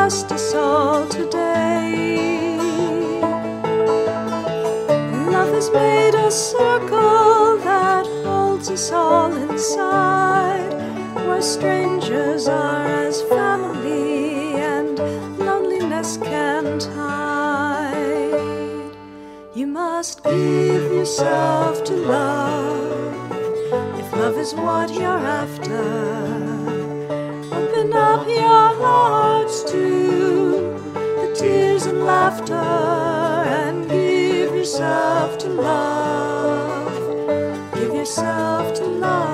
blessed us all today. Love has made a circle that holds us all inside, where strangers are as family and loneliness can't hide. You must give yourself to love, if love is what you're after. Open up your hearts to the tears and laughter, and give yourself to love. Give yourself to love.